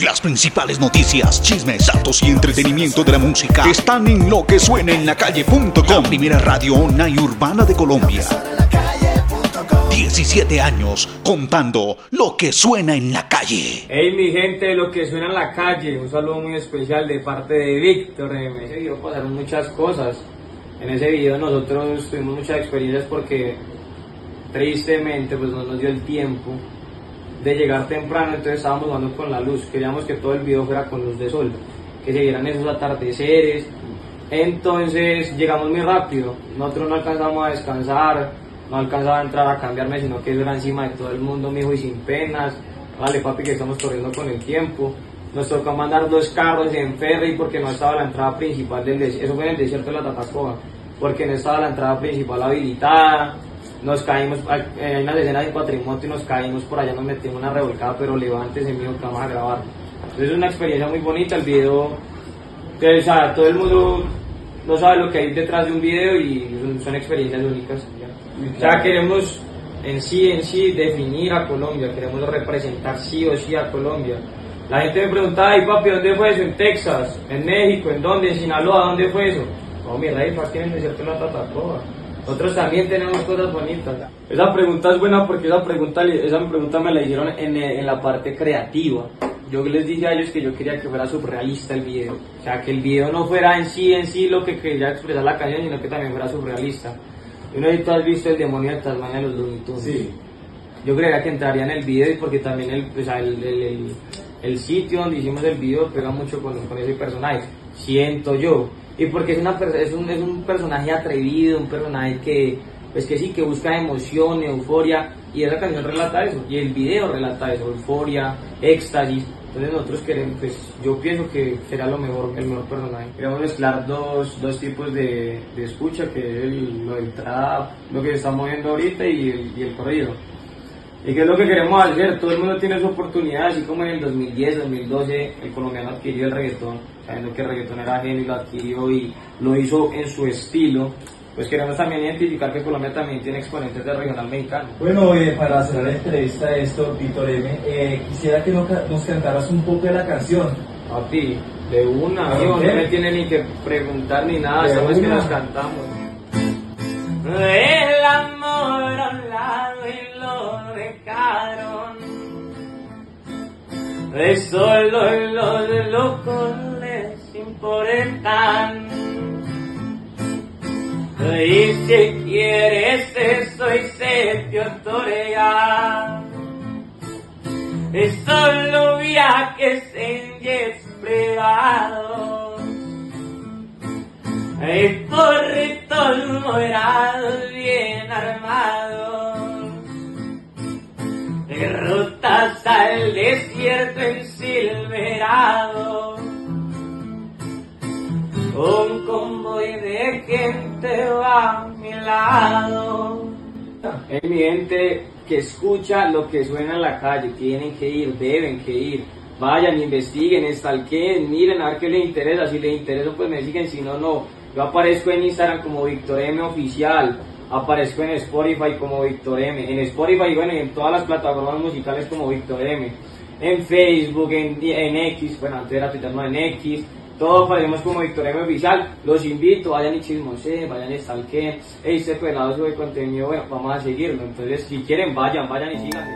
Las principales noticias, chismes, datos y entretenimiento de la música están en loquesuenaenlacalle.com, la primera radio online urbana de Colombia. 17 años contando lo que suena en la calle. Hey mi gente, lo que suena en la calle, un saludo muy especial de parte de Víctor. En ese video pasaron muchas cosas. En ese video nosotros tuvimos muchas experiencias porque tristemente pues no nos dio el tiempo de llegar temprano, entonces estábamos jugando con la luz. Queríamos que todo el video fuera con luz de sol, que se vieran esos atardeceres. Entonces llegamos muy rápido, nosotros no alcanzamos a descansar, no alcanzaba a entrar a cambiarme, sino que eso era encima de todo el mundo, mijo, y sin penas. Vale, papi, que estamos corriendo con el tiempo. Nos tocó mandar 2 carros en ferry porque no estaba la entrada principal del desierto. Eso fue en el desierto de la Tatacoa, porque no estaba la entrada principal habilitada. Nos caímos, hay una escena de cuatrimoto y nos caímos por allá, nos metimos una revolcada, pero levántese, mío, que vamos a grabar. Entonces es una experiencia muy bonita el video. O sea, todo el mundo no sabe lo que hay detrás de un video y son experiencias únicas. O sea, queremos en sí definir a Colombia, queremos representar sí o sí a Colombia. La gente me preguntaba, ay papi, ¿dónde fue eso? ¿En Texas? ¿En México? ¿En dónde? ¿En Sinaloa? ¿Dónde fue eso? No, mi rey, ¿para qué en el desierto de la Tatacoa? Nosotros también tenemos cosas bonitas. Esa pregunta es buena porque esa pregunta me la hicieron en la parte creativa. Yo les dije a ellos que yo quería que fuera surrealista el video. O sea, que el video no fuera en sí lo que quería expresar la canción, sino que también fuera surrealista. Yo no sé si tú has visto El Demonio de Tasmania de los Looney Tunes. Sí. Yo creía que entraría en el video y porque también el sitio donde hicimos el video pega mucho con ese personaje. Siento yo. Y porque es un personaje atrevido, un personaje que busca emoción, euforia, y esa canción relata eso, y el video relata eso, euforia, éxtasis. Entonces nosotros queremos, pues yo pienso que será el mejor personaje. Queremos mezclar dos tipos de escucha, que es lo del trap, lo que se está moviendo ahorita, y el corrido. ¿Y qué es lo que queremos hacer? Todo el mundo tiene su oportunidad, así como en el 2010, 2012 el colombiano adquirió el reggaetón, sabiendo que el reggaetón era ajeno y lo adquirió y lo hizo en su estilo. Pues queremos también identificar que Colombia también tiene exponentes del regional mexicano. Bueno, para cerrar la entrevista de esto, Víctor M, quisiera que nos cantaras un poco de la canción. Papi, de una, amigo, no me tiene ni que preguntar ni nada, sabes que nos cantamos. El amor a un lado y lo dejaron, de solo los locos les importan. Y si quieres eso y se te otorga, es solo viajes en jets privados, hay porritos morados bien armados, de rutas al desierto ensilverado. Un convoy de gente va a mi lado. Es mi gente que escucha lo que suena en la calle. Tienen que ir, deben que ir. Vayan, investiguen, stalkeen, miren a ver qué les interesa. Si les interesa pues me siguen, si no, no. Yo aparezco en Instagram como Víctor M Oficial. Aparezco en Spotify como Víctor M. En Spotify, bueno, y en todas las plataformas musicales como Víctor M. En Facebook, en X, bueno, antes era Twitter, no, en X. Todos aparecemos como Víctor M Oficial. Los invito, vayan y chismoseen, vayan y stalkeen. Este pelado sube contenido, bueno, vamos a seguirlo. Entonces, si quieren, vayan y síganme.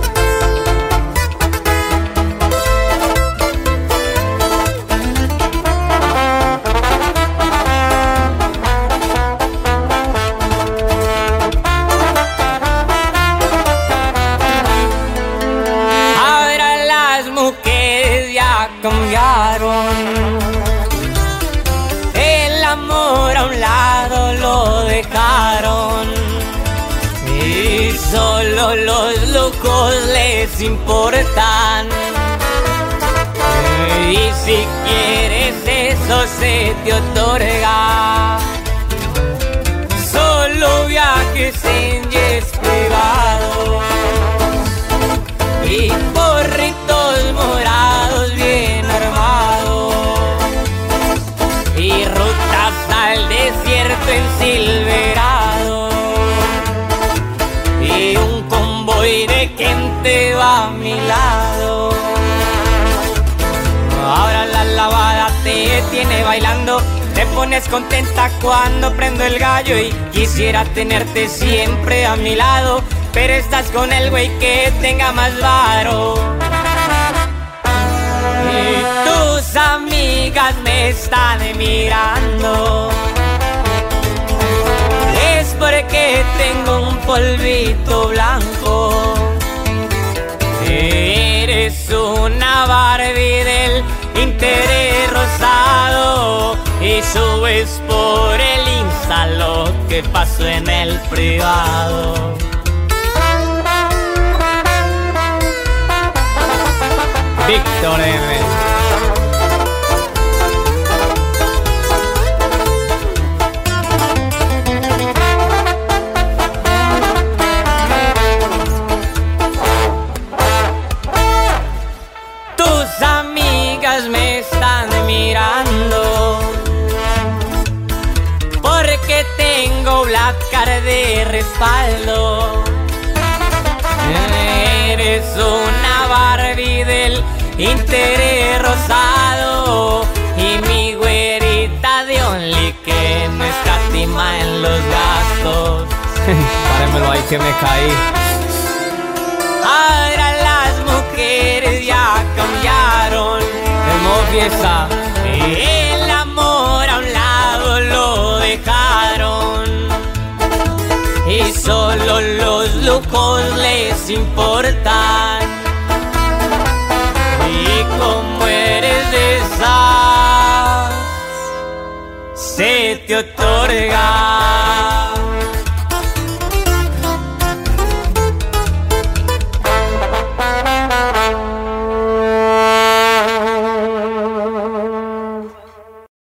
Ahora las mujeres ya cambiaron. Amor a un lado lo dejaron y solo los locos les importan. Y si quieres eso se te otorga, solo viajes en jets privados y porritos morados bien armados y rutas al desierto ensilverado y un convoy de gente va a mi lado. te tiene bailando. Te pones contenta cuando prendo el gallo y quisiera tenerte siempre a mi lado, pero estás con el güey que tenga más varo. Y tus amigas me están mirando, es porque tengo un polvito blanco. Eres una Barbie del interés rosado y subes por el Insta lo que pasó en el privado. Víctor M. Tus amigas me están mirando porque tengo Black Card de respaldo. Eres una Barbie del interés rosado y mi güerita de Only que no escatima en los gastos. Párenmelo ahí que me caí. Ahora las mujeres ya cambiaron, El fiesta. el amor a un lado lo dejaron y solo los lujos les importan. Y como eres de esas, se te otorga.